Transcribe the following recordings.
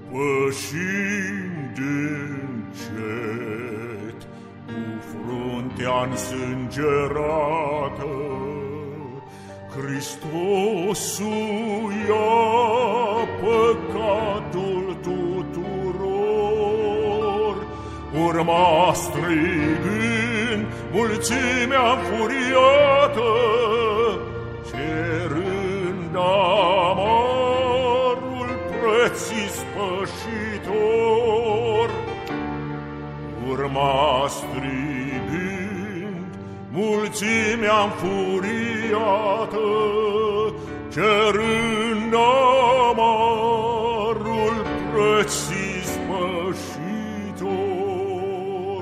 Pășind încet, cu fruntea însângerată, Hristosul ia păcatul tuturor. Urma strigând mulțimea înfuriată, cerând amarul preț ispășitor. Urma strigând mulțimea înfuriată, cerând amarul preț ispășitor.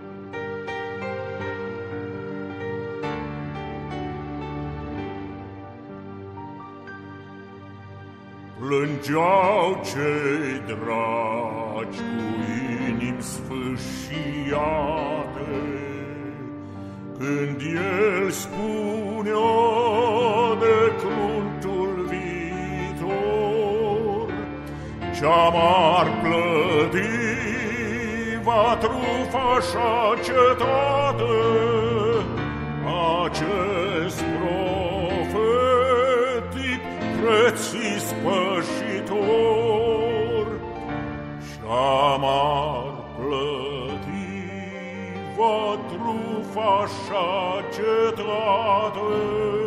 Plângeau cei dragi cu inimi sfâșiate, când el spunea de cruntul viitor. Ce-a m-ar plăti va trufa și-a cetate, acest profetic preț ispășitor. Și-a m-ar plăti va trufa și-a cetate,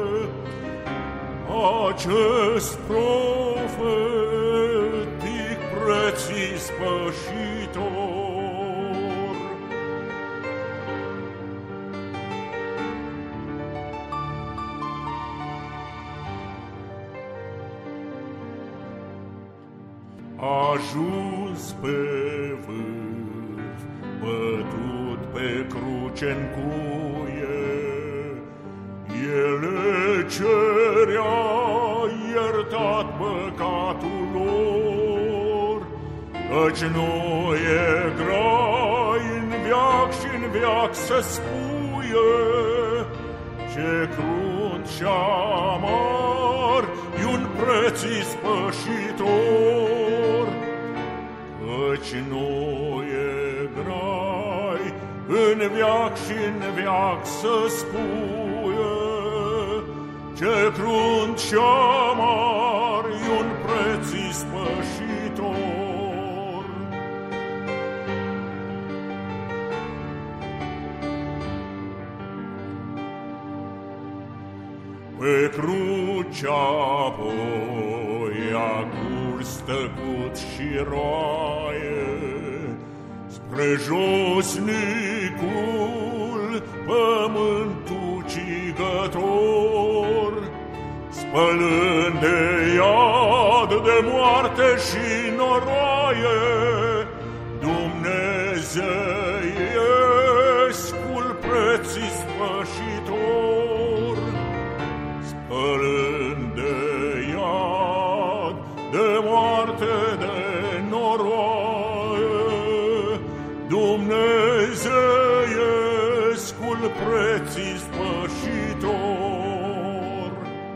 acest profetic preț ispășitor. Ajuns pe vârf, bătut pe cruce-n cuie, el cerea iertat păcatul lor, căci nu e grai în veac și-n veac să spuie, ce crunt și amar e un preț ispășitor. Căci nu e grai în veac și-n veac să spuie, ce crunt și amar e un preț ispășitor. Pe cruce apoi a curs tăcut și roaie, spre josnicul pământul cigător, spălând de iad, de moarte și noroaie, dumnezeiescul preț ispășitor. Spălând de iad, de moarte, de noroaie, dumnezeiescul preț ispășitor.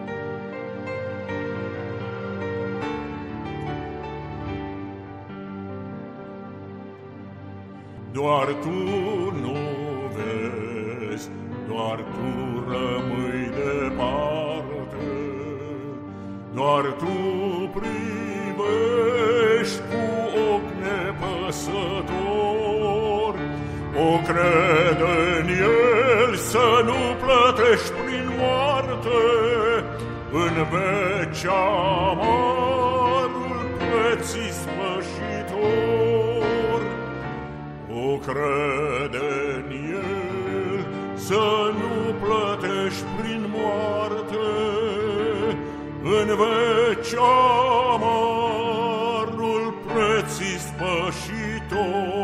Doar tu nu vezi, doar tu rămâi departe, doar tu privești cu ochi nepăsător. O crede în el, să nu plătești prin moarte, în veci amarul preț ispășitor. O crede în el, să nu plătești prin moarte, în veci amarul preț ispășitor.